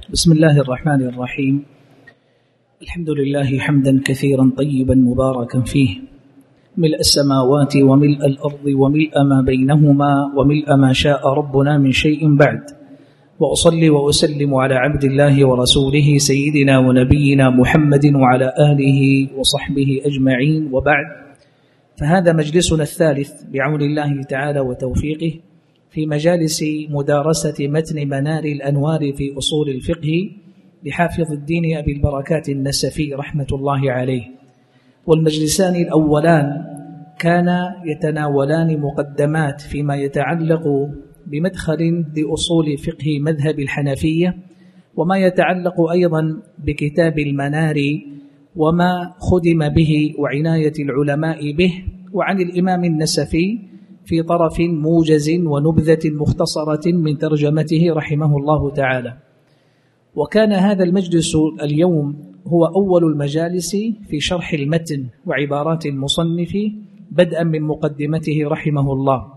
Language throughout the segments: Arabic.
بسم الله الرحمن الرحيم. الحمد لله حمدا كثيرا طيبا مباركا فيه، ملء السماوات وملء الأرض وملء ما بينهما وملء ما شاء ربنا من شيء بعد، وأصلي وأسلم على عبد الله ورسوله سيدنا ونبينا محمد وعلى آله وصحبه أجمعين، وبعد. فهذا مجلسنا الثالث بعون الله تعالى وتوفيقه في مجالس مدارسة متن منار الأنوار في أصول الفقه لحافظ الدين أبي البركات النسفي رحمة الله عليه. والمجلسان الأولان كان يتناولان مقدمات فيما يتعلق بمدخل لأصول فقه مذهب الحنفية، وما يتعلق أيضا بكتاب المنار وما خدم به وعناية العلماء به، وعن الإمام النسفي في طرف موجز ونبذة مختصرة من ترجمته رحمه الله تعالى. وكان هذا المجلس اليوم هو أول المجالس في شرح المتن وعبارات المصنف بدءا من مقدمته رحمه الله.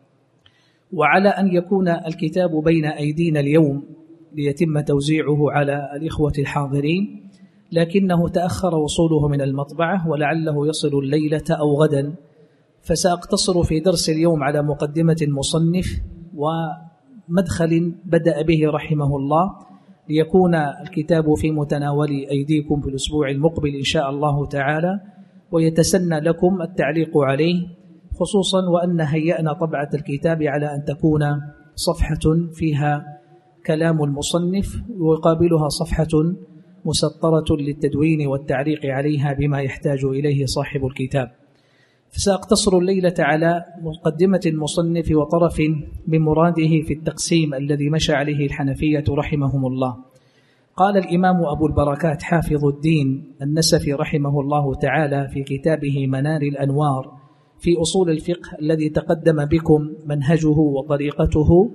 وعلى أن يكون الكتاب بين أيدينا اليوم ليتم توزيعه على الإخوة الحاضرين، لكنه تأخر وصوله من المطبعة ولعله يصل الليلة أو غدا، فسأقتصر في درس اليوم على مقدمة المصنف ومدخل بدأ به رحمه الله، ليكون الكتاب في متناول أيديكم في الأسبوع المقبل إن شاء الله تعالى، ويتسنى لكم التعليق عليه، خصوصا وأن هيأنا طبعة الكتاب على أن تكون صفحة فيها كلام المصنف ويقابلها صفحة مسطرة للتدوين والتعليق عليها بما يحتاج إليه صاحب الكتاب. فسأقتصر الليلة على مقدمة المصنف وطرف من مراده في التقسيم الذي مشى عليه الحنفية رحمهم الله. قال الإمام أبو البركات حافظ الدين النسفي رحمه الله تعالى في كتابه منار الأنوار في أصول الفقه الذي تقدم بكم منهجه وطريقته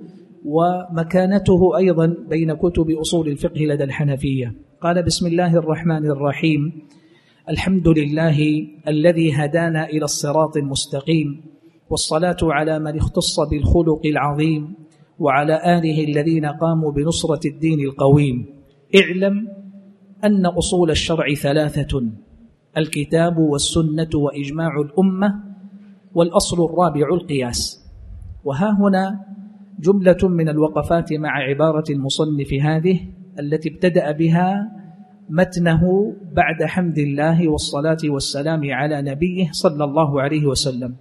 ومكانته أيضا بين كتب أصول الفقه لدى الحنفية. قال: بسم الله الرحمن الرحيم. الحمد لله الذي هدانا إلى الصراط المستقيم، والصلاة على من اختص بالخلق العظيم، وعلى آله الذين قاموا بنصرة الدين القويم. اعلم أن أصول الشرع ثلاثة: الكتاب والسنة وإجماع الأمة، والأصل الرابع القياس. وها هنا جملة من الوقفات مع عبارة المصنف هذه التي ابتدأ بها متنه بعد حمد الله والصلاة والسلام على نبيه صلى الله عليه وسلم،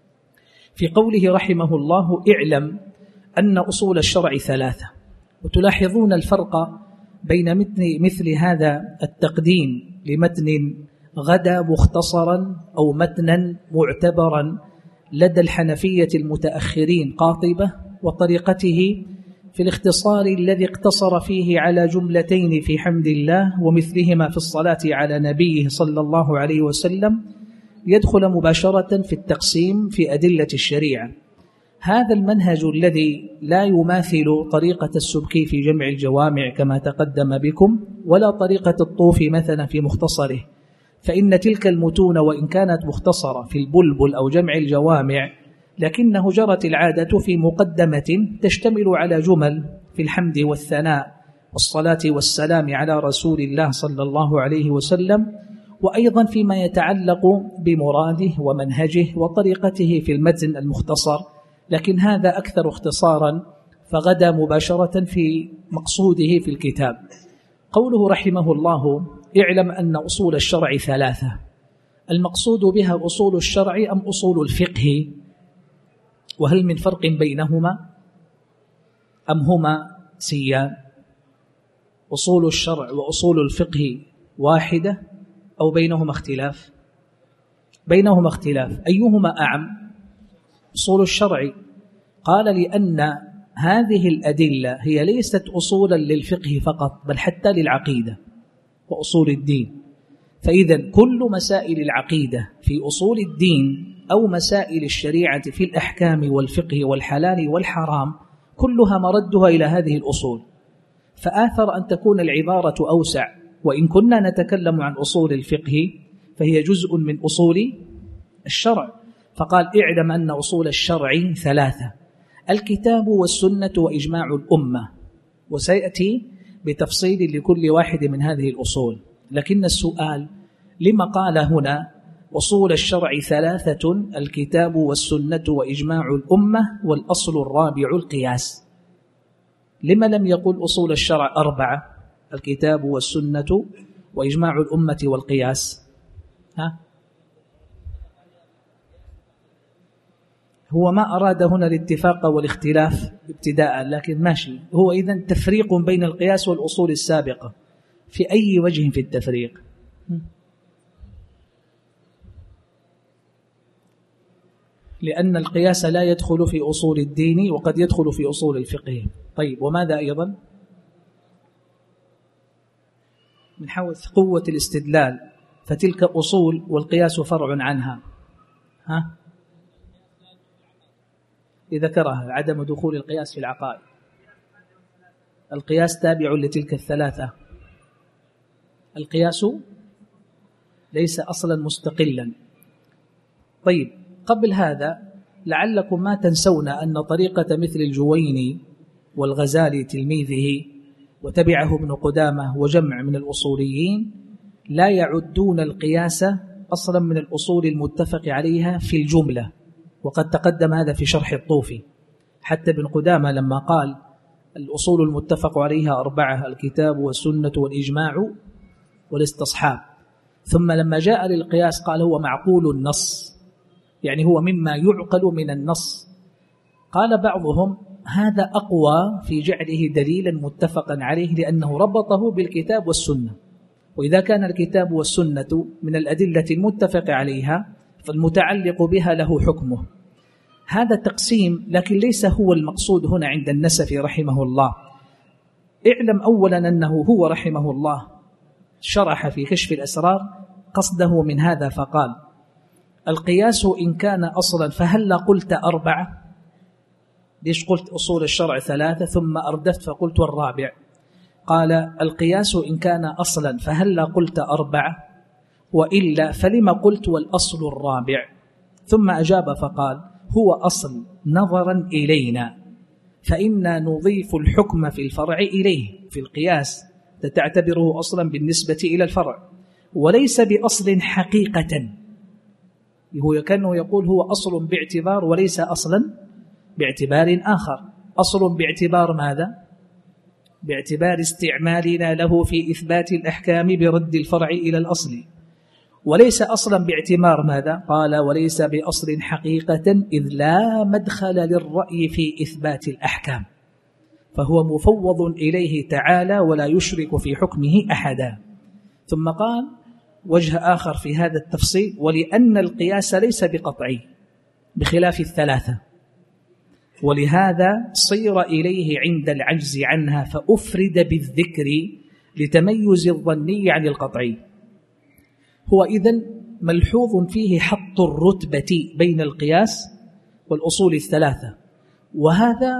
في قوله رحمه الله: اعلم أن أصول الشرع ثلاثة. وتلاحظون الفرق بين مثل هذا التقديم لمتن غدا مختصرا أو متنا معتبرا لدى الحنفية المتأخرين قاطبة، وطريقته في الاختصار الذي اقتصر فيه على جملتين في حمد الله ومثلهما في الصلاة على نبيه صلى الله عليه وسلم، يدخل مباشرة في التقسيم في أدلة الشريعة. هذا المنهج الذي لا يماثل طريقة السبكي في جمع الجوامع كما تقدم بكم، ولا طريقة الطوفي مثلا في مختصره، فإن تلك المتون وإن كانت مختصرة في البلبل أو جمع الجوامع، لكنه جرت العادة في مقدمة تشتمل على جمل في الحمد والثناء والصلاة والسلام على رسول الله صلى الله عليه وسلم، وأيضا فيما يتعلق بمراده ومنهجه وطريقته في المتن المختصر، لكن هذا أكثر اختصارا، فغدا مباشرة في مقصوده في الكتاب. قوله رحمه الله: اعلم أن أصول الشرع ثلاثة. المقصود بها أصول الشرع أم أصول الفقه؟ وهل من فرق بينهما أم هما سيان؟ أصول الشرع وأصول الفقه واحدة أو بينهما اختلاف؟ بينهما اختلاف. أيهما أعم؟ أصول الشرع. قال: لأن هذه الأدلة هي ليست أصولا للفقه فقط، بل حتى للعقيدة وأصول الدين. فإذا كل مسائل العقيدة في أصول الدين أو مسائل الشريعة في الأحكام والفقه والحلال والحرام كلها مردها إلى هذه الأصول، فآثر أن تكون العبارة أوسع. وإن كنا نتكلم عن أصول الفقه فهي جزء من أصول الشرع، فقال: اعلم أن أصول الشرع ثلاثة: الكتاب والسنة وإجماع الأمة. وسيأتي بتفصيل لكل واحد من هذه الأصول. لكن السؤال لما قال هنا أصول الشرع 3: الكتاب والسنة وإجماع الأمة، والأصل الرابع القياس. لما لم يقل أصول الشرع 4: الكتاب والسنة وإجماع الأمة والقياس؟ هو ما أراد هنا الاتفاق والاختلاف ابتداء، لكن ماشي. هو إذن تفريق بين القياس والأصول السابقة، في أي وجه في التفريق؟ لأن القياس لا يدخل في أصول الدين وقد يدخل في أصول الفقه. طيب، وماذا أيضا؟ من حيث قوة الاستدلال فتلك أصول والقياس فرع عنها. ذكرها عدم دخول القياس في العقائد. القياس تابع لتلك الثلاثة. القياس ليس أصلا مستقلا. طيب، قبل هذا لعلكم ما تنسون أن طريقة مثل الجويني والغزالي تلميذه وتبعه ابن قدامة وجمع من الأصوليين لا يعدون القياس أصلا من الأصول المتفق عليها في الجملة، وقد تقدم هذا في شرح الطوفي. حتى ابن قدامة لما قال الأصول المتفق عليها 4: الكتاب والسنة والإجماع والاستصحاب، ثم لما جاء للقياس قال هو معقول النص، يعني هو مما يعقل من النص. قال بعضهم هذا أقوى في جعله دليلا متفقا عليه لأنه ربطه بالكتاب والسنة، وإذا كان الكتاب والسنة من الأدلة المتفق عليها فالمتعلق بها له حكمه. هذا تقسيم، لكن ليس هو المقصود هنا عند النسفي رحمه الله. اعلم أولا أنه هو رحمه الله شرح في كشف الأسرار قصده من هذا فقال القياس إن كان أصلا فهل قلت 4؟ ليش قلت أصول الشرع 3 ثم أردفت فقلت والرابع؟ قال القياس إن كان أصلا فهل قلت 4 وإلا فلما قلت والأصل الرابع؟ ثم أجاب فقال هو أصل نظرا إلينا، فإنا نضيف الحكم في الفرع إليه. في القياس تعتبره أصلا بالنسبة إلى الفرع وليس بأصل حقيقة. هو كأنه يقول هو أصل باعتبار وليس أصلا باعتبار آخر. أصل باعتبار ماذا؟ باعتبار استعمالنا له في إثبات الأحكام برد الفرع إلى الأصل، وليس أصلا باعتبار ماذا؟ قال وليس بأصل حقيقة إذ لا مدخل للرأي في إثبات الأحكام، فهو مفوض إليه تعالى ولا يشرك في حكمه أحدا. ثم قال وجه آخر في هذا التفصيل ولأن القياس ليس بقطعي بخلاف الثلاثة، ولهذا صير إليه عند العجز عنها فأفرد بالذكر لتميز الظني عن القطعي. هو إذن ملحوظ فيه حط الرتبة بين القياس والأصول الثلاثة، وهذا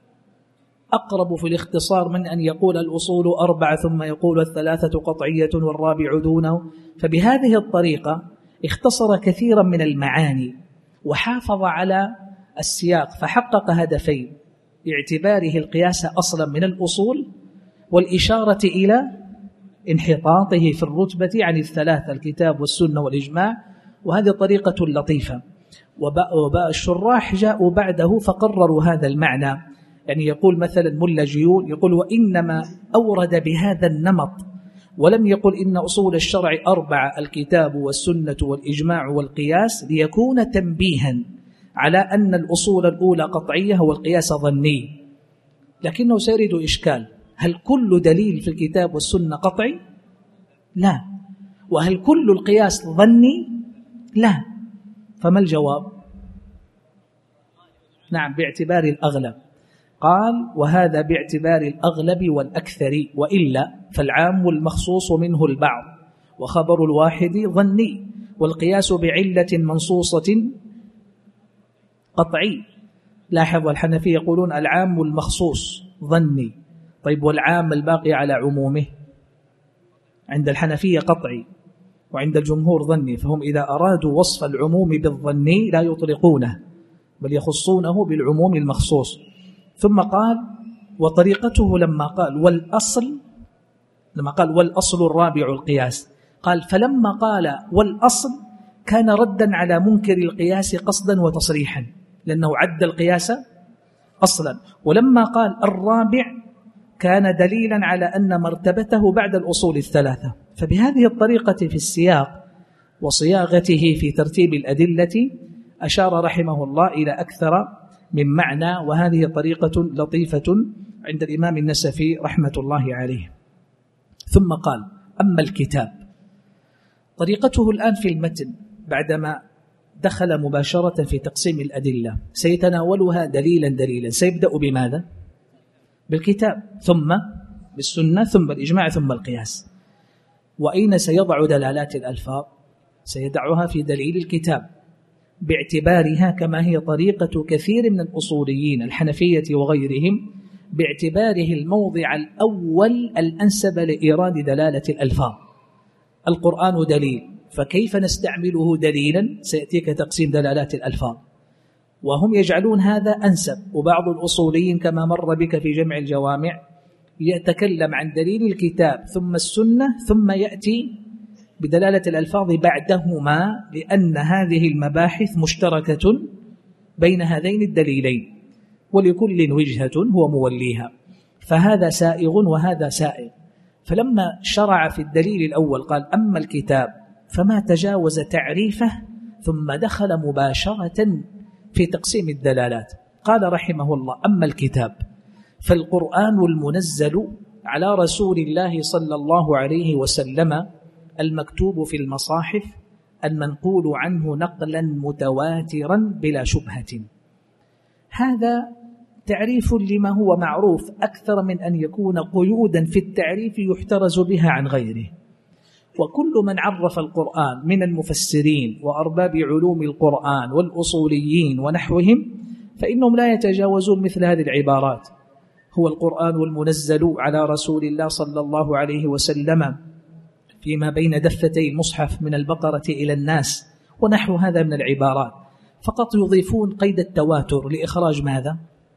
أقرب في الاختصار من أن يقول الأصول 4 ثم يقول الثلاثة قطعية والرابع دونه. فبهذه الطريقة اختصر كثيرا من المعاني وحافظ على السياق، فحقق هدفين: باعتباره القياس أصلا من الأصول، والإشارة إلى انحطاطه في الرتبة عن الثلاثة الكتاب والسنة والإجماع. وهذه طريقة لطيفة. وباء الشراح جاءوا بعده فقرروا هذا المعنى. يعني يقول مثلا ملا جيون يقول وإنما أورد بهذا النمط ولم يقل إن أصول الشرع 4: الكتاب والسنة والإجماع والقياس، ليكون تنبيها على أن الأصول الأولى قطعية والقياس ظني. لكنه سيرد إشكال: هل كل دليل في الكتاب والسنة قطعي؟ لا. وهل كل القياس ظني؟ لا. فما الجواب؟ نعم، باعتبار الأغلب. قال وهذا باعتبار الأغلب والأكثر، وإلا فالعام المخصوص منه البعض، وخبر الواحد ظني، والقياس بعلة منصوصة قطعي. لاحظ الحنفية يقولون العام المخصوص ظني. طيب والعام الباقي على عمومه؟ عند الحنفية قطعي وعند الجمهور ظني، فهم إذا أرادوا وصف العموم بالظني لا يطلقونه بل يخصونه بالعموم المخصوص. ثم قال وطريقته لما قال والأصل لما قال والأصل الرابع القياس، قال فلما قال والأصل كان ردا على منكر القياس قصدا وتصريحا، لأنه عد القياس أصلا. ولما قال الرابع كان دليلا على أن مرتبته بعد الأصول الثلاثة. فبهذه الطريقة في السياق وصياغته في ترتيب الأدلة أشار رحمه الله إلى أكثر من معنى، وهذه طريقة لطيفة عند الإمام النسفي رحمة الله عليه. ثم قال أما الكتاب، طريقته الآن في المتن بعدما دخل مباشرة في تقسيم الأدلة سيتناولها دليلا دليلا. سيبدأ بماذا؟ بالكتاب، ثم بالسنة، ثم بالإجماع، ثم القياس. وأين سيضع دلالات الألفاظ؟ سيدعها في دليل الكتاب باعتبارها كما هي طريقة كثير من الأصوليين الحنفية وغيرهم، باعتباره الموضع الأول الأنسب لإيراد دلالة الألفاظ. القرآن دليل، فكيف نستعمله دليلا؟ سيأتيك تقسيم دلالات الألفاظ، وهم يجعلون هذا أنسب. وبعض الأصوليين كما مر بك في جمع الجوامع يتكلم عن دليل الكتاب ثم السنة ثم يأتي بدلالة الألفاظ بعدهما، لأن هذه المباحث مشتركة بين هذين الدليلين ولكل وجهة هو موليها، فهذا سائغ وهذا سائغ. فلما شرع في الدليل الأول قال أما الكتاب، فما تجاوز تعريفه ثم دخل مباشرة في تقسيم الدلالات. قال رحمه الله أما الكتاب فالقرآن المنزل على رسول الله صلى الله عليه وسلم المكتوب في المصاحف المنقول عنه نقلا متواترا بلا شبهة. هذا تعريف لما هو معروف أكثر من أن يكون قيودا في التعريف يحترز بها عن غيره. وكل من عرف القرآن من المفسرين وأرباب علوم القرآن والأصوليين ونحوهم فإنهم لا يتجاوزون مثل هذه العبارات: هو القرآن المنزل على رسول الله صلى الله عليه وسلم فيما بين دفتي المصحف من البقرة إلى الناس، ونحو هذا من العبارات، فقط يضيفون قيد التواتر لإخراج ماذا؟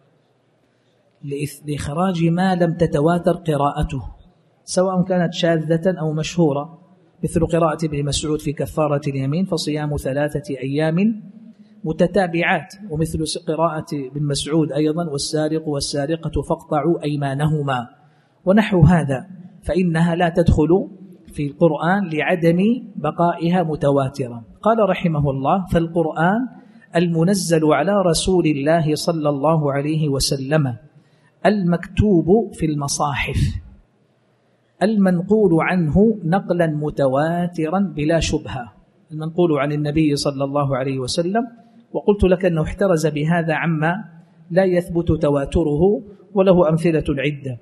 لإخراج ما لم تتواتر قراءته، سواء كانت شاذة أو مشهورة، مثل قراءة ابن مسعود في كفارة اليمين فصيام 3 أيام متتابعات، ومثل قراءة ابن مسعود أيضا والسارق والسارقة فاقطعوا أيمانهما، ونحو هذا، فإنها لا تدخل في القرآن لعدم بقائها متواترة. قال رحمه الله فالقرآن المنزل على رسول الله صلى الله عليه وسلم المكتوب في المصاحف المنقول عنه نقلا متواترا بلا شبهة، المنقول عن النبي صلى الله عليه وسلم، وقلت لك أنه احترز بهذا عما لا يثبت تواتره وله أمثلة عدة.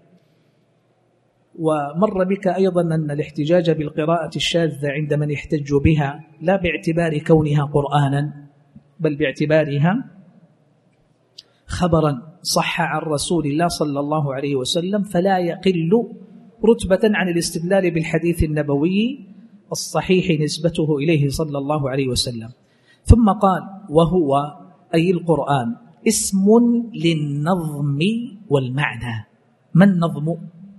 ومر بك أيضا أن الاحتجاج بالقراءة الشاذة عند من يحتج بها لا باعتبار كونها قرآنا، بل باعتبارها خبرا صح عن رسول الله صلى الله عليه وسلم، فلا يقل رتبة عن الاستدلال بالحديث النبوي الصحيح نسبته إليه صلى الله عليه وسلم. ثم قال وهو أي القرآن اسم للنظم والمعنى. ما النظم؟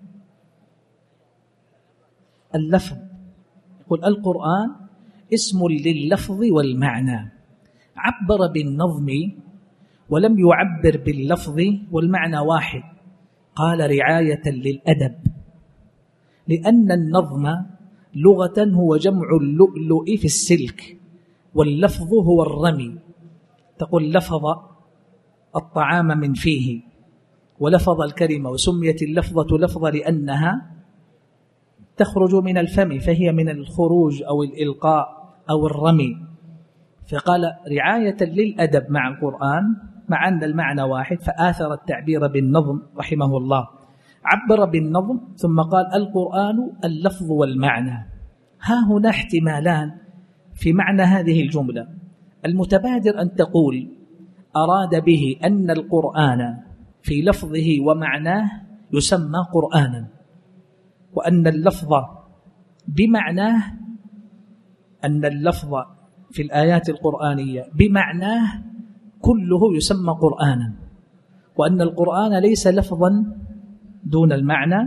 اللفظ. يقول القرآن اسم لللفظ والمعنى، عبر بالنظم ولم يعبر باللفظ والمعنى واحد، قال رعاية للأدب، لأن النظم لغة هو جمع اللؤلؤ في السلك، واللفظ هو الرمي. تقول لفظ الطعام من فيه ولفظ الكلمة، وسميت اللفظة لفظة لأنها تخرج من الفم، فهي من الخروج أو الإلقاء أو الرمي. فقال رعاية للأدب مع القرآن مع أن المعنى واحد، فآثر التعبير بالنظم رحمه الله، عبر بالنظم ثم قال القرآن اللفظ والمعنى. ها هنا احتمالان في معنى هذه الجملة. المتبادر أن تقول أراد به أن القرآن في لفظه ومعناه يسمى قرآنا، وأن اللفظ بمعناه، أن اللفظ في الآيات القرآنية بمعناه كله يسمى قرآنا، وأن القرآن ليس لفظا دون المعنى،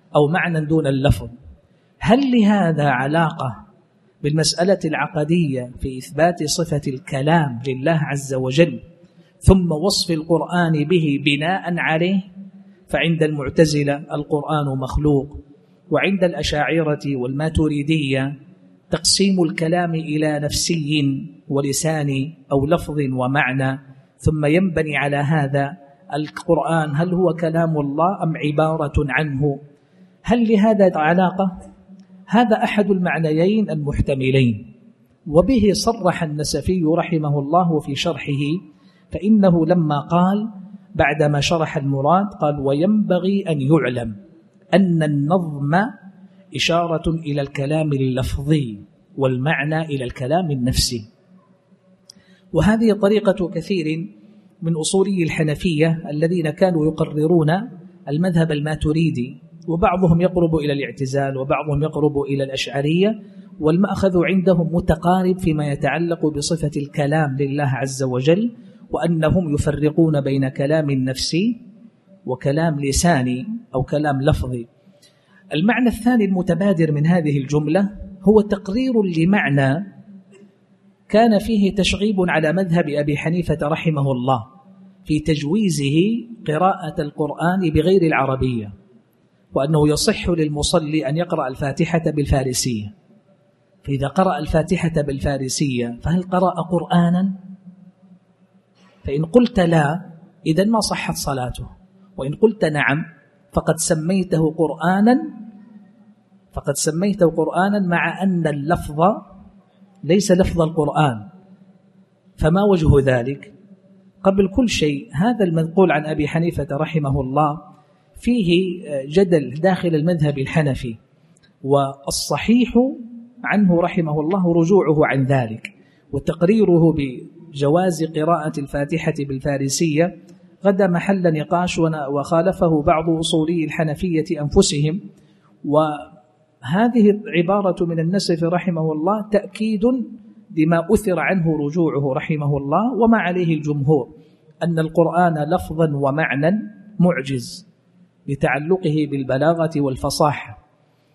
أو معنى دون اللفظ. هل لهذا علاقة بالمسألة العقدية في إثبات صفة الكلام لله عز وجل ثم وصف القرآن به بناء عليه؟ فعند المعتزلة القرآن مخلوق، وعند الأشاعرة والماتريدية تقسيم الكلام إلى نفسي ولساني أو لفظ ومعنى، ثم ينبني على هذا القرآن هل هو كلام الله أم عبارة عنه. هل لهذا علاقة؟ هذا أحد المعنيين المحتملين، وبه صرح النسفي رحمه الله في شرحه، فإنه لما قال بعدما شرح المراد قال: وينبغي أن يعلم أن النظم إشارة إلى الكلام اللفظي والمعنى إلى الكلام النفسي. وهذه طريقة كثير من أصولي الحنفية الذين كانوا يقررون المذهب الماتريدي، وبعضهم يقرب إلى الاعتزال وبعضهم يقرب إلى الأشعرية، والمأخذ عندهم متقارب فيما يتعلق بصفة الكلام لله عز وجل، وأنهم يفرقون بين كلام نفسي وكلام لساني أو كلام لفظي. المعنى الثاني المتبادر من هذه الجملة هو تقرير لمعنى كان فيه تشغيب على مذهب أبي حنيفة رحمه الله في تجويزه قراءة القرآن بغير العربية، وأنه يصح للمصلي أن يقرأ الفاتحة بالفارسية. فإذا قرأ الفاتحة بالفارسية فهل قرأ قرآنا؟ فإن قلت لا إذن ما صحت صلاته، وإن قلت نعم فقد سميته قرآنا مع أن اللفظ ليس لفظ القرآن. فما وجه ذلك؟ قبل كل شيء هذا المنقول عن أبي حنيفة رحمه الله فيه جدل داخل المذهب الحنفي، والصحيح عنه رحمه الله رجوعه عن ذلك وتقريره بجواز قراءة الفاتحة بالفارسية غدا محل نقاش، وخالفه بعض أصولي الحنفية أنفسهم. وهذه العبارة من النسف رحمه الله تأكيد لما أثر عنه رجوعه رحمه الله وما عليه الجمهور، أن القرآن لفظا ومعنى معجز لتعلقه بالبلاغة والفصاحة.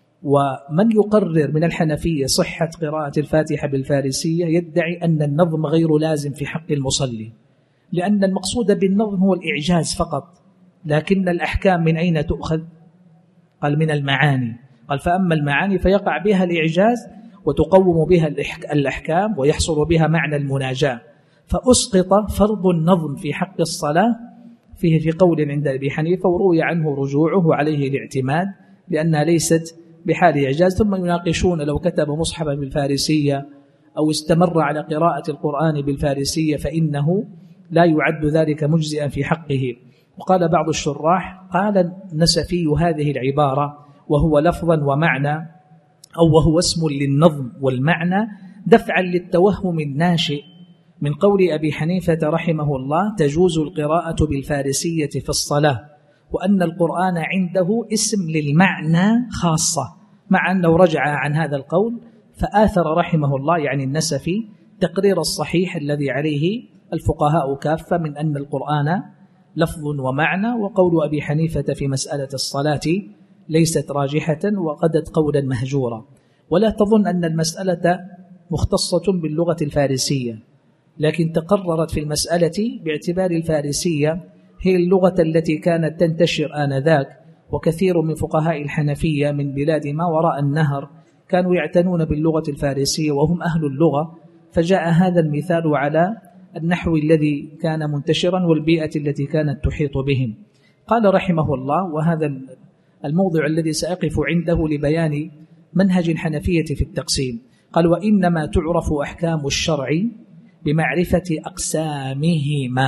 ومن يقرر من الحنفية صحة قراءة الفاتحة بالفارسية يدعي أن النظم غير لازم في حق المصلي، لأن المقصود بالنظم هو الإعجاز فقط، لكن الأحكام من أين تؤخذ؟ قال من المعاني. قال فأما المعاني فيقع بها الإعجاز وتقوم بها الأحكام ويحصل بها معنى المناجاة. فأسقط فرض النظم في حق الصلاة فيه في قول عند أبي حنيفة، وروي عنه رجوعه عليه الاعتماد لأنها ليست بحال إعجاز. ثم يناقشون لو كتب مصحفا بالفارسية أو استمر على قراءة القرآن بالفارسية فإنه لا يعد ذلك مجزئا في حقه. وقال بعض الشراح قال النسفي هذه العبارة وهو لفظا ومعنى أو وهو اسم للنظم والمعنى دفعا للتوهم الناشئ من قول أبي حنيفة رحمه الله تجوز القراءة بالفارسية في الصلاة، وأن القرآن عنده اسم للمعنى خاصة، مع أنه رجع عن هذا القول فآثر رحمه الله يعني النسفي تقرير الصحيح الذي عليه الفقهاء كافة من أن القرآن لفظ ومعنى. وقول أبي حنيفة في مسألة الصلاة ليست راجحة وقدت قولا مهجورا. ولا تظن أن المسألة مختصة باللغة الفارسية، لكن تقررت في المسألة باعتبار الفارسية هي اللغة التي كانت تنتشر آنذاك، وكثير من فقهاء الحنفية من بلاد ما وراء النهر كانوا يعتنون باللغة الفارسية وهم أهل اللغة، فجاء هذا المثال على النحو الذي كان منتشرا والبيئة التي كانت تحيط بهم. قال رحمه الله، وهذا الموضع الذي سأقف عنده لبيان منهج الحنفية في التقسيم، قال وإنما تعرف أحكام الشرع بمعرفة أقسامهما.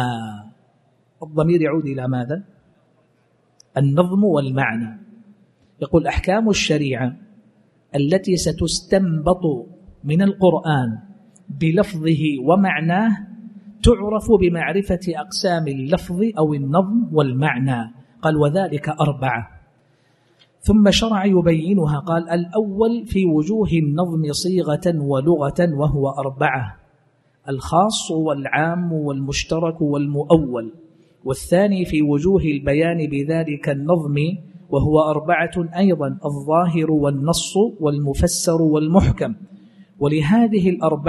الضمير يعود إلى ماذا؟ النظم والمعنى. يقول أحكام الشريعة التي ستستنبط من القرآن بلفظه ومعناه تعرف بمعرفة أقسام اللفظ أو النظم والمعنى. قال وذلك 4. ثم شرع يبينها، قال الأول في وجوه النظم صيغة ولغة وهو 4: الخاص والعام والمشترك والمؤول. والثاني في وجوه البيان بذلك النظم وهو 4 أيضا: الظاهر والنص والمفسر والمحكم. ولهذه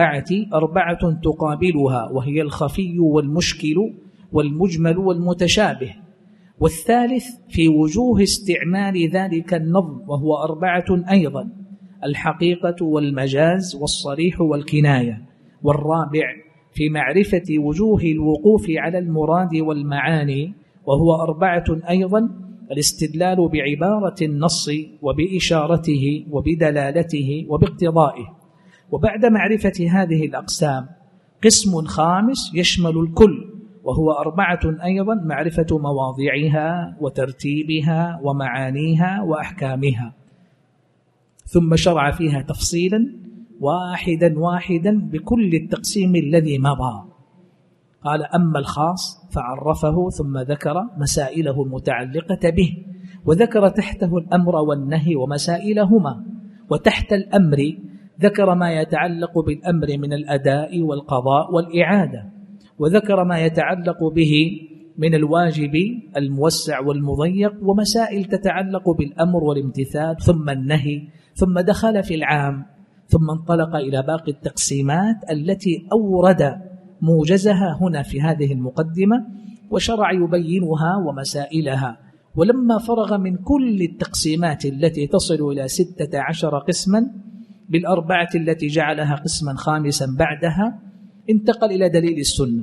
4 تقابلها، وهي الخفي والمشكل والمجمل والمتشابه. والثالث في وجوه استعمال ذلك النظم، وهو 4 أيضا: الحقيقة والمجاز والصريح والكناية. والرابع في معرفة وجوه الوقوف على المراد والمعاني، وهو 4 أيضا: الاستدلال بعبارة النص وبإشارته وبدلالته وباقتضائه. وبعد معرفة هذه الأقسام قسم خامس يشمل الكل، وهو 4 أيضا: معرفة مواضعها وترتيبها ومعانيها وأحكامها. ثم شرع فيها تفصيلا واحدا بكل التقسيم الذي مضى. قال: أما الخاص فعرفه ثم ذكر مسائله المتعلقة به، وذكر تحته الأمر والنهي ومسائلهما. وتحت الأمر ذكر ما يتعلق بالأمر من الأداء والقضاء والإعادة، وذكر ما يتعلق به من الواجب الموسع والمضيق، ومسائل تتعلق بالأمر والامتثال، ثم النهي، ثم دخل في العام، ثم انطلق إلى باقي التقسيمات التي أورد موجزها هنا في هذه المقدمة، وشرع يبينها ومسائلها. ولما فرغ من كل التقسيمات التي تصل إلى 16 قسما بال4 التي جعلها قسما خامسا بعدها، انتقل إلى دليل السنة،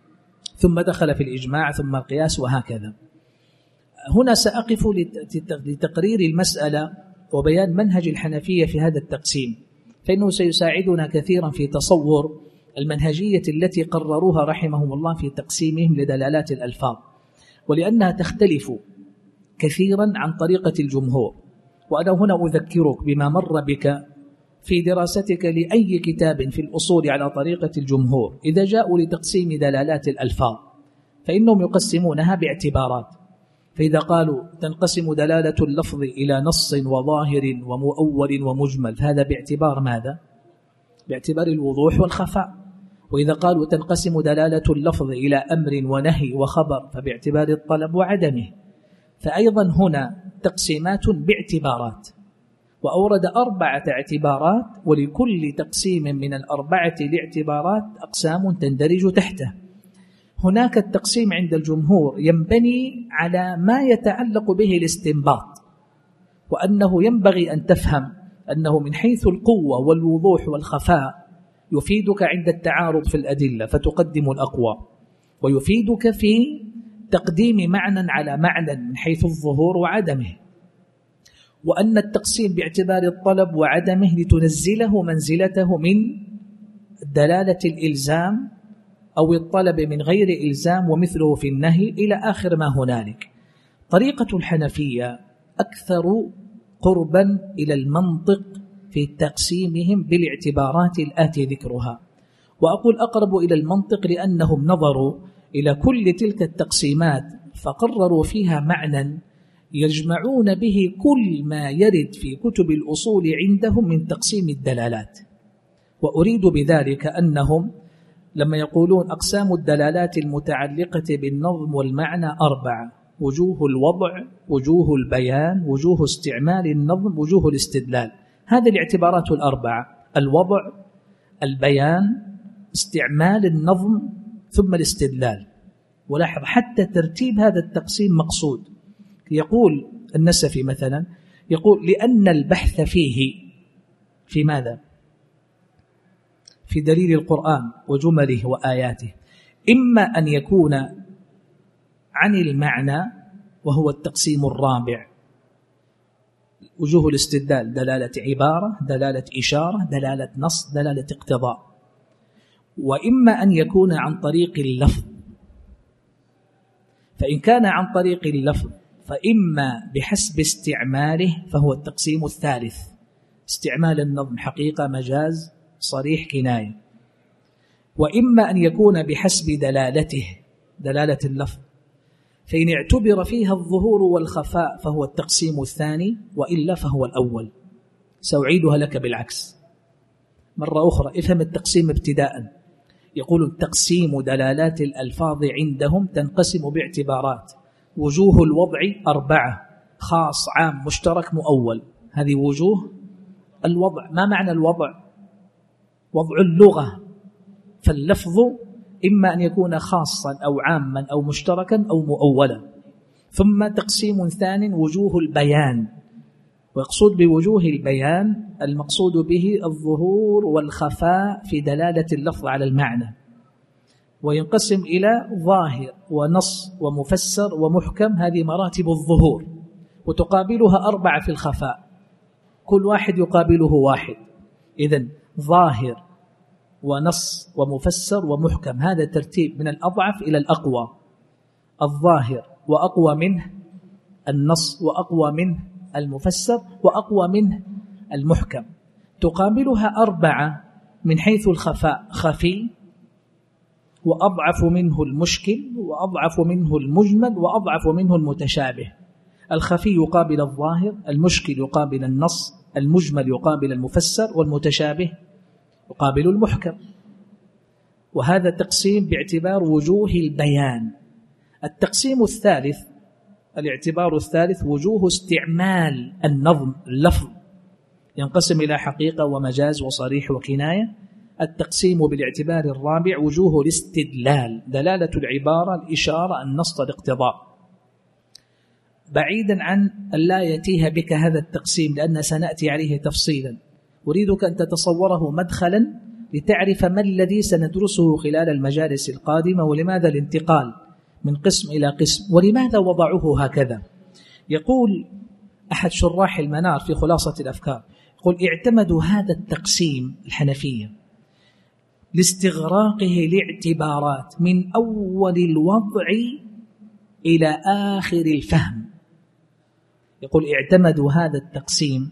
ثم دخل في الإجماع، ثم القياس، وهكذا. هنا سأقف لتقرير المسألة وبيان منهج الحنفية في هذا التقسيم، فإنه سيساعدنا كثيرا في تصور المنهجية التي قرروها رحمهم الله في تقسيمهم لدلالات الألفاظ، ولأنها تختلف كثيرا عن طريقة الجمهور. وأنا هنا أذكرك بما مر بك في دراستك لأي كتاب في الأصول على طريقة الجمهور. إذا جاءوا لتقسيم دلالات الألفاظ فإنهم يقسمونها باعتبارات. فإذا قالوا تنقسم دلالة اللفظ إلى نص وظاهر ومؤول ومجمل، فهذا باعتبار ماذا؟ باعتبار الوضوح والخفاء. وإذا قالوا تنقسم دلالة اللفظ إلى أمر ونهي وخبر، فباعتبار الطلب وعدمه. فأيضا هنا تقسيمات باعتبارات، وأورد 4 اعتبارات، ولكل تقسيم من 4 الاعتبارات أقسام تندرج تحته. هناك التقسيم عند الجمهور ينبني على ما يتعلق به الاستنباط، وأنه ينبغي أن تفهم أنه من حيث القوة والوضوح والخفاء يفيدك عند التعارض في الأدلة فتقدم الأقوى، ويفيدك في تقديم معنى على معنى من حيث الظهور وعدمه. وأن التقسيم باعتبار الطلب وعدمه لتنزله منزلته من دلالة الإلزام أو الطلب من غير إلزام، ومثله في النهي إلى آخر ما هنالك. طريقة الحنفية أكثر قربا إلى المنطق في تقسيمهم بالاعتبارات الآتي ذكرها. وأقول أقرب إلى المنطق لأنهم نظروا إلى كل تلك التقسيمات فقرروا فيها معنى يجمعون به كل ما يرد في كتب الأصول عندهم من تقسيم الدلالات. وأريد بذلك أنهم لما يقولون أقسام الدلالات المتعلقة بالنظم والمعنى 4: وجوه الوضع، وجوه البيان، وجوه استعمال النظم، وجوه الاستدلال. هذه الاعتبارات 4: الوضع، البيان، استعمال النظم، ثم الاستدلال. ولاحظ حتى ترتيب هذا التقسيم مقصود. يقول النسفي مثلا، يقول لأن البحث فيه في ماذا؟ في دليل القرآن وجمله وآياته، إما أن يكون عن المعنى وهو التقسيم الرابع: وجوه الاستدلال دلالة عبارة، دلالة إشارة، دلالة نص، دلالة اقتضاء. وإما أن يكون عن طريق اللفظ، فإن كان عن طريق اللفظ فإما بحسب استعماله فهو التقسيم الثالث: استعمال النظم حقيقة، مجاز، صريح، كناية. وإما أن يكون بحسب دلالته، دلالة اللفظ، فإن اعتبر فيها الظهور والخفاء فهو التقسيم الثاني، وإلا فهو الأول. سأعيدها لك بالعكس مرة أخرى. افهم التقسيم ابتداء. يقول تقسيم دلالات الألفاظ عندهم تنقسم باعتبارات: وجوه الوضع 4: خاص عام مشترك مؤول. هذه وجوه الوضع. ما معنى الوضع؟ وضع اللغة. فاللفظ إما أن يكون خاصا أو عاما أو مشتركا أو مؤولا. ثم تقسيم ثاني وجوه البيان، ويقصد بوجوه البيان المقصود به الظهور والخفاء في دلالة اللفظ على المعنى، وينقسم إلى ظاهر ونص ومفسر ومحكم. هذه مراتب الظهور، وتقابلها 4 في الخفاء، كل واحد يقابله واحد. إذن ظاهر ونص ومفسر ومحكم، هذا ترتيب من الأضعف إلى الأقوى. الظاهر وأقوى منه النص، وأقوى منه المفسر، وأقوى منه المحكم. تقابلها 4 من حيث الخفاء: خفي، وأضعف منه المشكل، وأضعف منه المجمل، وأضعف منه المتشابه. الخفي يقابل الظاهر، المشكل يقابل النص، المجمل يقابل المفسر، والمتشابه يقابل المحكم. وهذا تقسيم باعتبار وجوه البيان. التقسيم الثالث، الاعتبار الثالث، وجوه استعمال النظم اللفظ، ينقسم إلى حقيقة ومجاز وصريح وكناية. التقسيم بالاعتبار الرابع وجوه الاستدلال، دلالة العبارة، الإشارة، النص، الاقتضاء. بعيدا عن أن لا يتيه بك هذا التقسيم لأن سنأتي عليه تفصيلا، أريدك أن تتصوره مدخلا لتعرف ما الذي سندرسه خلال المجالس القادمة، ولماذا الانتقال من قسم إلى قسم، ولماذا وضعوه هكذا. يقول أحد شراح المنار في خلاصة الأفكار، يقول: اعتمدوا هذا التقسيم الحنفية لاستغراقه لاعتبارات من أول الوضع إلى آخر الفهم. يقول: اعتمدوا هذا التقسيم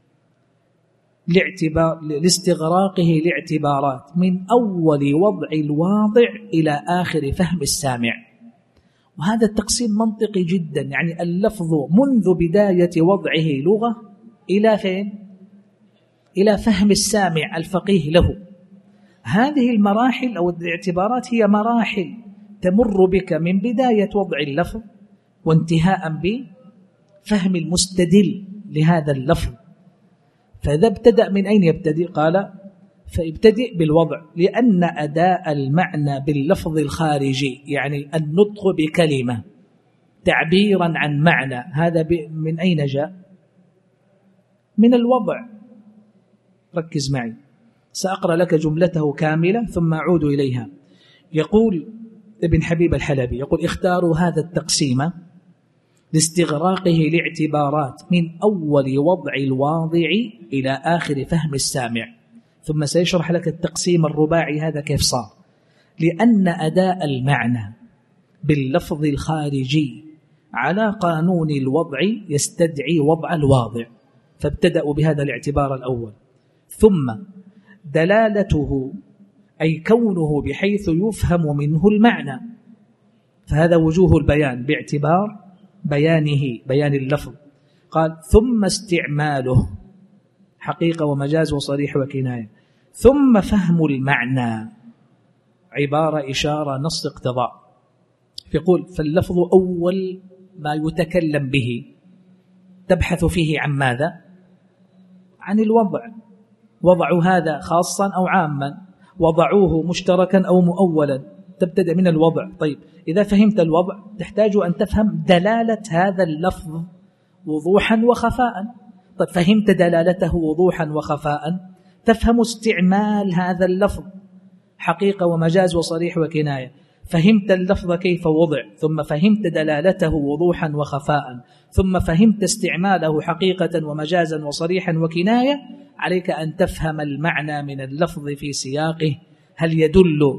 لاستغراقه لاعتبارات من أول وضع الواضع إلى آخر فهم السامع. وهذا التقسيم منطقي جدا، يعني اللفظ منذ بداية وضعه لغة إلى فين؟ إلى فهم السامع الفقيه له. هذه المراحل أو الاعتبارات هي مراحل تمر بك من بداية وضع اللفظ وانتهاء بفهم المستدل لهذا اللفظ. فإذا ابتدأ من أين يبتدئ؟ قال: فابتدئ بالوضع، لأن أداء المعنى باللفظ الخارجي، يعني النطق بكلمة تعبيرا عن معنى، هذا من أين جاء؟ من الوضع. ركز معي، سأقرأ لك جملته كاملة ثم أعود إليها. يقول ابن حبيب الحلبي، يقول: اختاروا هذا التقسيم لاستغراقه لاعتبارات من أول وضع الواضع إلى آخر فهم السامع. ثم سيشرح لك التقسيم الرباعي هذا كيف صار. لأن أداء المعنى باللفظ الخارجي على قانون الوضع يستدعي وضع الواضع، فابتدأوا بهذا الاعتبار الأول. ثم دلالته، أي كونه بحيث يفهم منه المعنى، فهذا وجوه البيان باعتبار بيانه، بيان اللفظ. قال: ثم استعماله، حقيقة ومجاز وصريح وكناية. ثم فهم المعنى، عبارة، إشارة، نص، اقتضاء. يقول: فاللفظ أول ما يتكلم به، تبحث فيه عن ماذا؟ عن الوضع. وضعوا هذا خاصا أو عاما، وضعوه مشتركا أو مؤولا، تبتدأ من الوضع. طيب، إذا فهمت الوضع تحتاج أن تفهم دلالة هذا اللفظ وضوحا وخفاء. طيب، فهمت دلالته وضوحا وخفاء، تفهم استعمال هذا اللفظ، حقيقة ومجاز وصريح وكناية. فهمت اللفظ كيف وضع، ثم فهمت دلالته وضوحا وخفاء، ثم فهمت استعماله حقيقة ومجازا وصريحا وكناية. عليك أن تفهم المعنى من اللفظ في سياقه، هل يدل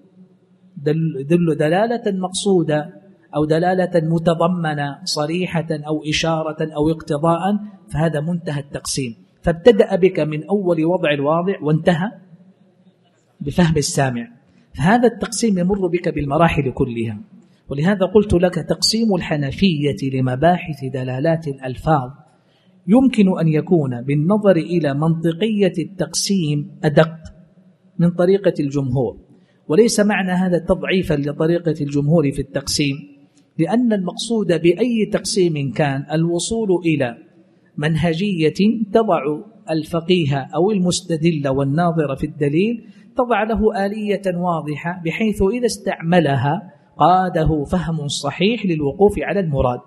دلالة مقصودة أو دلالة متضمنة صريحة أو إشارة أو اقتضاء. فهذا منتهى التقسيم. فابتدأ بك من أول وضع الواضع وانتهى بفهم السامع. فهذا التقسيم يمر بك بالمراحل كلها. ولهذا قلت لك تقسيم الحنفية لمباحث دلالات الألفاظ يمكن أن يكون بالنظر إلى منطقية التقسيم أدق من طريقة الجمهور، وليس معنى هذا تضعيفا لطريقة الجمهور في التقسيم، لأن المقصود بأي تقسيم كان الوصول إلى منهجية تضع الفقيه أو المستدل والناظر في الدليل، تضع له آلية واضحة بحيث إذا استعملها قاده فهم صحيح للوقوف على المراد.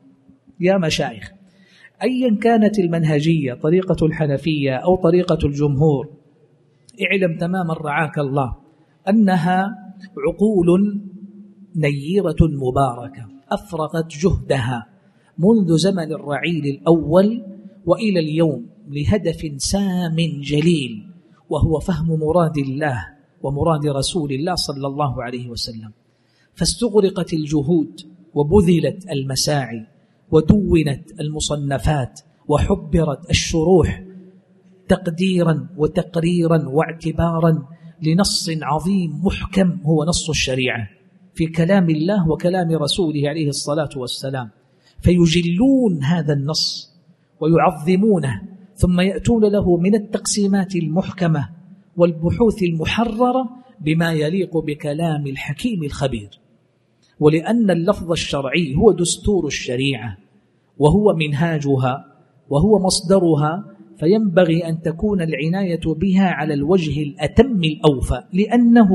يا مشايخ، أيا كانت المنهجية، طريقة الحنفية أو طريقة الجمهور، اعلم تماما رعاك الله أنها عقول نيرة مباركة أفرغت جهدها منذ زمن الرعيل الأول وإلى اليوم لهدف سام جليل، وهو فهم مراد الله ومراد رسول الله صلى الله عليه وسلم. فاستغرقت الجهود وبذلت المساعي ودونت المصنفات وحبرت الشروح تقديرا وتقريرا واعتبارا لنص عظيم محكم هو نص الشريعة في كلام الله وكلام رسوله عليه الصلاة والسلام، فيجلون هذا النص ويعظمونه، ثم يأتون له من التقسيمات المحكمة والبحوث المحررة بما يليق بكلام الحكيم الخبير. ولأن اللفظ الشرعي هو دستور الشريعة وهو منهاجها وهو مصدرها، فينبغي أن تكون العناية بها على الوجه الأتم الأوفى، لأنه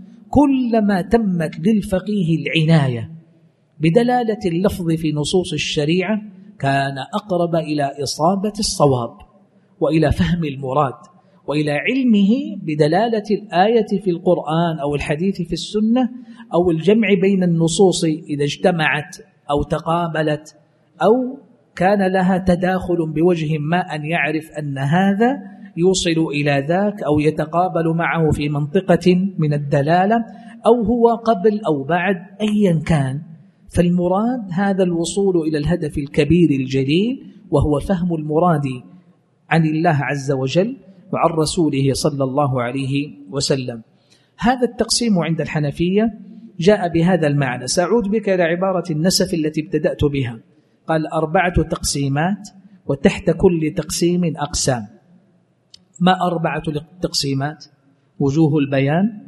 كلما تمت للفقيه العناية بدلالة اللفظ في نصوص الشريعة كان أقرب إلى إصابة الصواب وإلى فهم المراد وإلى علمه بدلالة الآية في القرآن أو الحديث في السنة أو الجمع بين النصوص إذا اجتمعت أو تقابلت أو كان لها تداخل بوجه ما، أن يعرف أن هذا يوصل إلى ذاك أو يتقابل معه في منطقة من الدلالة أو هو قبل أو بعد، أيا كان. فالمراد هذا الوصول إلى الهدف الكبير الجليل، وهو فهم المراد عن الله عز وجل وعن رسوله صلى الله عليه وسلم. هذا التقسيم عند الحنفية جاء بهذا المعنى. سأعود بك إلى عبارة النسف التي ابتدأت بها. قال 4 تقسيمات وتحت كل تقسيم أقسام. ما 4 التقسيمات؟ وجوه البيان،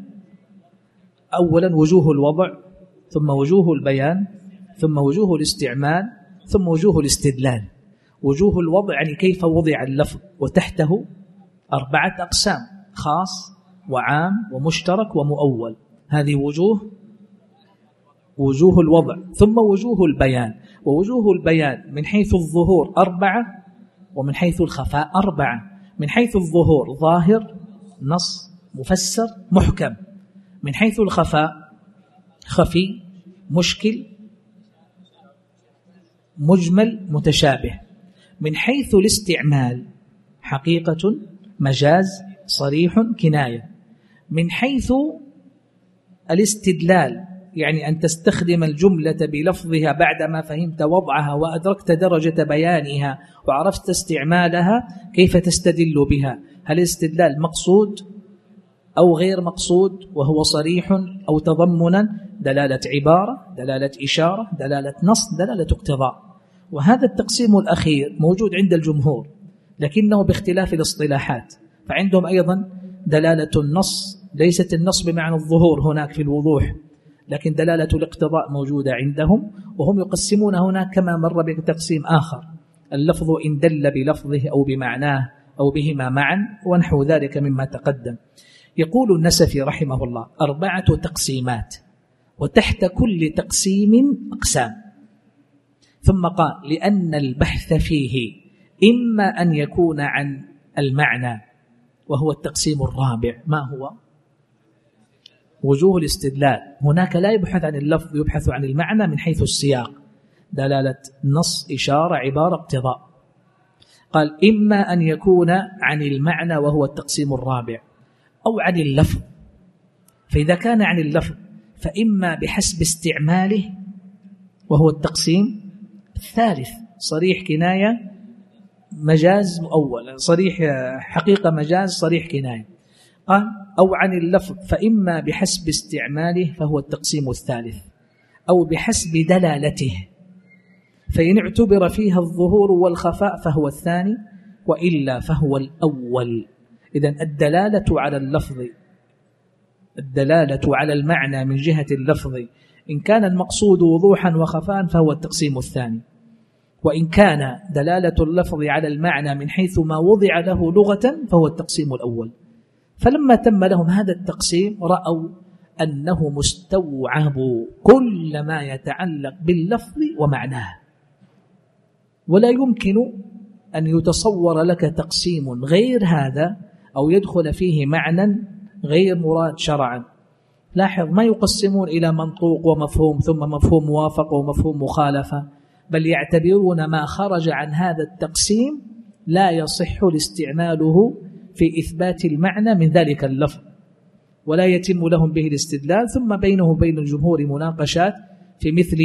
أولا وجوه الوضع، ثم وجوه البيان، ثم وجوه الاستعمال، ثم وجوه الاستدلال. وجوه الوضع يعني كيف وضع اللفظ، وتحته 4 أقسام: خاص وعام ومشترك ومؤول. هذه وجوه الوضع. ثم وجوه البيان، ووجوه البيان من حيث الظهور 4 ومن حيث الخفاء 4. من حيث الظهور ظاهر، نص، مفسر، محكم. من حيث الخفاء خفي، مشكل، مجمل، متشابه. من حيث الاستعمال حقيقة، مجاز، صريح، كناية. من حيث الاستدلال يعني أن تستخدم الجملة بلفظها بعدما فهمت وضعها وأدركت درجة بيانها وعرفت استعمالها، كيف تستدل بها؟ هل الاستدلال مقصود أو غير مقصود، وهو صريح أو تضمنا، دلالة عبارة، دلالة إشارة، دلالة نص، دلالة اقتضاء. وهذا التقسيم الأخير موجود عند الجمهور لكنه باختلاف الاصطلاحات. فعندهم أيضا دلالة النص، ليست النص بمعنى الظهور هناك في الوضوح، لكن دلالة الاقتضاء موجودة عندهم. وهم يقسمون هناك كما مر بتقسيم آخر: اللفظ إن دل بلفظه أو بمعناه أو بهما معا، ونحو ذلك مما تقدم. يقول النسفي رحمه الله: 4 تقسيمات وتحت كل تقسيم أقسام. ثم قال: لأن البحث فيه إما أن يكون عن المعنى، وهو التقسيم الرابع. ما هو؟ وجوه الاستدلال. هناك لا يبحث عن اللفظ، يبحث عن المعنى من حيث السياق، دلالة نص، إشارة، عبارة، اقتضاء. قال: إما أن يكون عن المعنى وهو التقسيم الرابع، أو عن اللفظ. فإذا كان عن اللفظ فإما بحسب استعماله وهو التقسيم الثالث: صريح، كناية، مجاز، مؤول. صريح حقيقة، مجاز، صريح، كناية. قال: أو عن اللفظ فإما بحسب استعماله فهو التقسيم الثالث، أو بحسب دلالته، فإن اعتبر فيها الظهور والخفاء فهو الثاني، وإلا فهو الأول. إذن الدلالة على اللفظ، الدلالة على المعنى من جهة اللفظ، إن كان المقصود وضوحا وخفاء فهو التقسيم الثاني، وإن كان دلالة اللفظ على المعنى من حيث ما وضع له لغة فهو التقسيم الأول. فلما تم لهم هذا التقسيم رأوا أنه مستوعب كل ما يتعلق باللفظ ومعناه، ولا يمكن أن يتصور لك تقسيم غير هذا أو يدخل فيه معنى غير مراد شرعا. لاحظ، ما يقسمون إلى منطوق ومفهوم ثم مفهوم موافق ومفهوم مخالفة، بل يعتبرون ما خرج عن هذا التقسيم لا يصح الاستعماله في إثبات المعنى من ذلك اللفظ، ولا يتم لهم به الاستدلال. ثم بينه وبين الجمهور مناقشات في مثل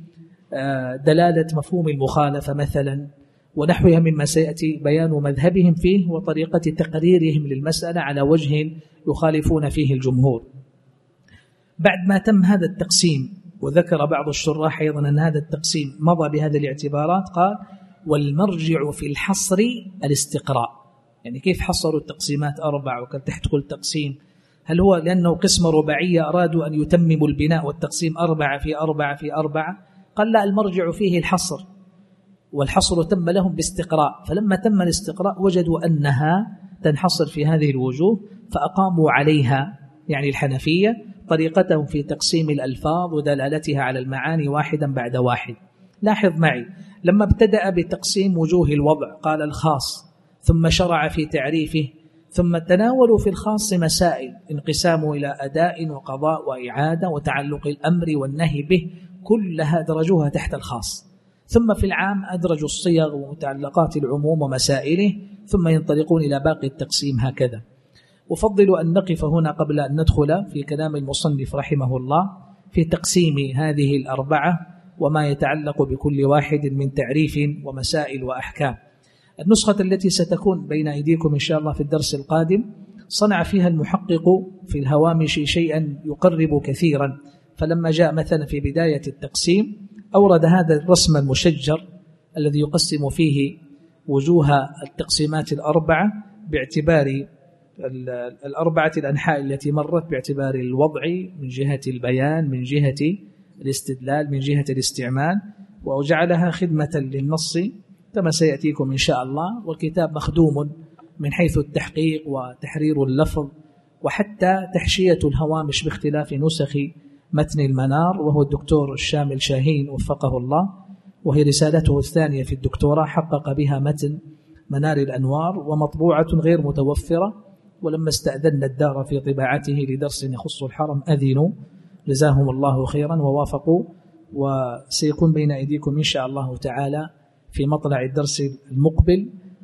دلالة مفهوم المخالفة مثلا ونحوها مما سيأتي بيان مذهبهم فيه وطريقة تقريرهم للمسألة على وجه يخالفون فيه الجمهور. بعد ما تم هذا التقسيم، وذكر بعض الشراح أيضا أن هذا التقسيم مضى بهذه الاعتبارات، قال والمرجع في الحصر الاستقراء. يعني كيف حصروا التقسيمات 4 وكان تحت كل تقسيم؟ هل هو لأنه قسمة رباعية أرادوا أن يتمموا البناء والتقسيم 4 في 4 في 4؟ قال لا، المرجع فيه الحصر، والحصر تم لهم باستقراء. فلما تم الاستقراء وجدوا أنها تنحصر في هذه الوجوه، فأقاموا عليها يعني الحنفية طريقتهم في تقسيم الألفاظ ودلالتها على المعاني واحدا بعد واحد. لاحظ معي، لما ابتدأ بتقسيم وجوه الوضع قال الخاص، ثم شرع في تعريفه، ثم تناولوا في الخاص مسائل انقسامه إلى أداء وقضاء وإعادة وتعلق الأمر والنهي به، كلها درجوها تحت الخاص. ثم في العام أدرجوا الصيغ ومتعلقات العموم ومسائله، ثم ينطلقون إلى باقي التقسيم هكذا. أفضل أن نقف هنا قبل أن ندخل في كلام المصنف رحمه الله في تقسيم هذه 4 وما يتعلق بكل واحد من تعريف ومسائل وأحكام. النسخة التي ستكون بين أيديكم إن شاء الله في الدرس القادم صنع فيها المحقق في الهوامش شيئا يقرب كثيرا. فلما جاء مثلا في بداية التقسيم أورد هذا الرسم المشجر الذي يقسم فيه وجوه التقسيمات 4 باعتبار 4 الأنحاء التي مرت، باعتبار الوضع من جهة البيان، من جهة الاستدلال، من جهة الاستعمال، وجعلها خدمة للنص كما سيأتيكم إن شاء الله. والكتاب مخدوم من حيث التحقيق وتحرير اللفظ وحتى تحشية الهوامش باختلاف نسخ متن المنار، وهو الدكتور الشامل شاهين وفقه الله، وهي رسالته الثانية في الدكتوراه حقق بها متن منار الأنوار، ومطبوعة غير متوفرة. ولما استأذن الدار في طباعته لدرس يخص الحرم أذنوا، جزاهم الله خيرا ووافقوا، وسيكون بين أيديكم إن شاء الله تعالى في مطلع الدرس المقبل،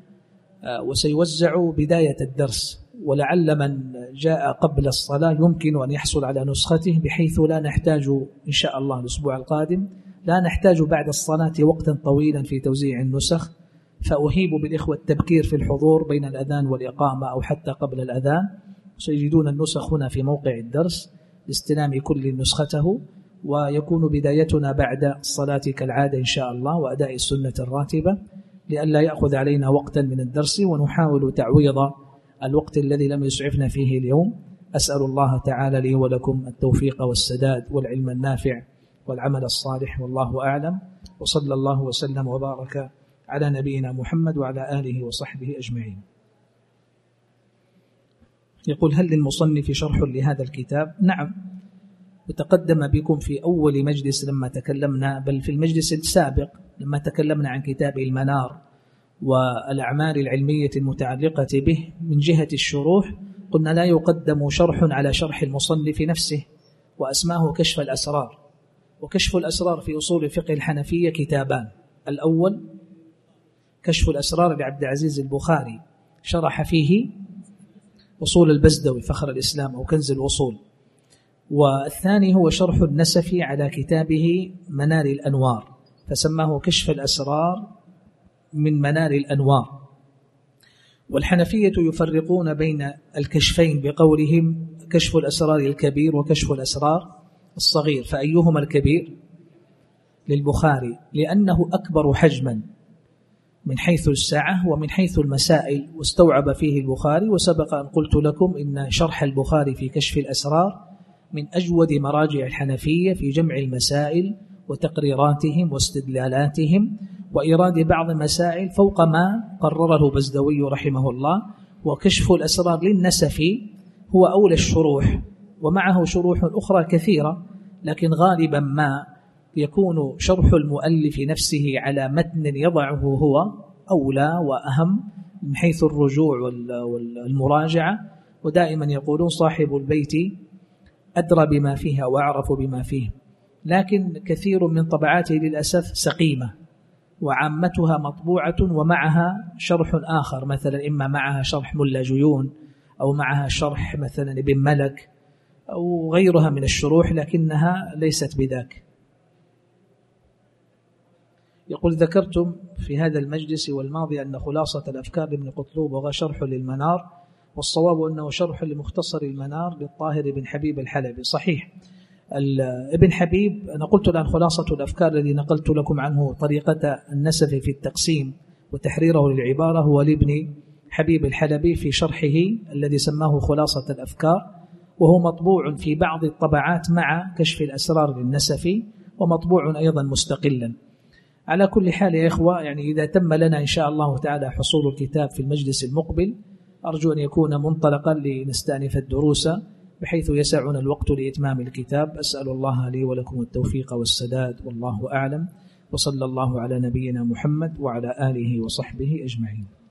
وسيوزع بداية الدرس. ولعل من جاء قبل الصلاة يمكن أن يحصل على نسخته، بحيث لا نحتاج إن شاء الله الأسبوع القادم لا نحتاج بعد الصلاة وقتا طويلا في توزيع النسخ. فأهيب بالإخوة التبكير في الحضور بين الأذان والإقامة أو حتى قبل الأذان. سيجدون النسخ هنا في موقع الدرس لاستلام كل نسخته، ويكون بدايتنا بعد الصلاة كالعادة إن شاء الله وأداء السنة الراتبة، لئلا يأخذ علينا وقتا من الدرس، ونحاول تعويض الوقت الذي لم يسعفنا فيه اليوم. أسأل الله تعالى لي ولكم التوفيق والسداد والعلم النافع والعمل الصالح، والله أعلم. وصلى الله وسلم وبارك على نبينا محمد وعلى آله وصحبه أجمعين. يقول: هل للمصنف شرح لهذا الكتاب؟ نعم، وتقدم بكم في أول مجلس لما تكلمنا، بل في المجلس السابق لما تكلمنا عن كتاب المنار والأعمال العلمية المتعلقة به من جهة الشروح، قلنا لا يقدم شرح على شرح المصنف نفسه، وأسماه كشف الأسرار. وكشف الأسرار في أصول الفقه الحنفية كتابان: الأول كشف الأسرار لعبد العزيز البخاري شرح فيه أصول البزدوي فخر الإسلام أو كنز الأصول، والثاني هو شرح النسفي على كتابه منار الأنوار فسماه كشف الأسرار من منار الأنوار. والحنفية يفرقون بين الكشفين بقولهم كشف الأسرار الكبير وكشف الأسرار الصغير. فأيهما الكبير؟ للبخاري، لأنه أكبر حجما من حيث السعة ومن حيث المسائل، واستوعب فيه البخاري. وسبق أن قلت لكم إن شرح البخاري في كشف الأسرار من أجود مراجع الحنفية في جمع المسائل وتقريراتهم واستدلالاتهم وإيراد بعض المسائل فوق ما قرره بزدوي رحمه الله. وكشف الأسرار للنسفي هو أولى الشروح، ومعه شروح أخرى كثيرة، لكن غالبا ما يكون شرح المؤلف نفسه على متن يضعه هو أولى وأهم من حيث الرجوع والمراجعة. ودائما يقولون صاحب البيت أدرى بما فيه وأعرف بما فيه، لكن كثير من طبعاته للأسف سقيمة، وعامتها مطبوعة ومعها شرح آخر، مثلا إما معها شرح ملا جيون أو معها شرح مثلا ابن ملك أو غيرها من الشروح، لكنها ليست بذاك. يقول: ذكرتم في هذا المجلس والماضي أن خلاصة الأفكار لابن قطلوب وهو شرح للمنار، والصواب أنه شرح لمختصر المنار للطاهر بن حبيب الحلبي. صحيح، ابن حبيب أنا قلت الآن خلاصة الأفكار الذي نقلت لكم عنه طريقة النسف في التقسيم وتحريره للعبارة هو لابن حبيب الحلبي في شرحه الذي سماه خلاصة الأفكار، وهو مطبوع في بعض الطبعات مع كشف الأسرار للنسفي، ومطبوع أيضا مستقلا. على كل حال يا إخوة، يعني إذا تم لنا إن شاء الله تعالى حصول الكتاب في المجلس المقبل، أرجو أن يكون منطلقا لنستأنف الدروس بحيث يسعنا الوقت لإتمام الكتاب. أسأل الله لي ولكم التوفيق والسداد، والله أعلم، وصلى الله على نبينا محمد وعلى آله وصحبه أجمعين.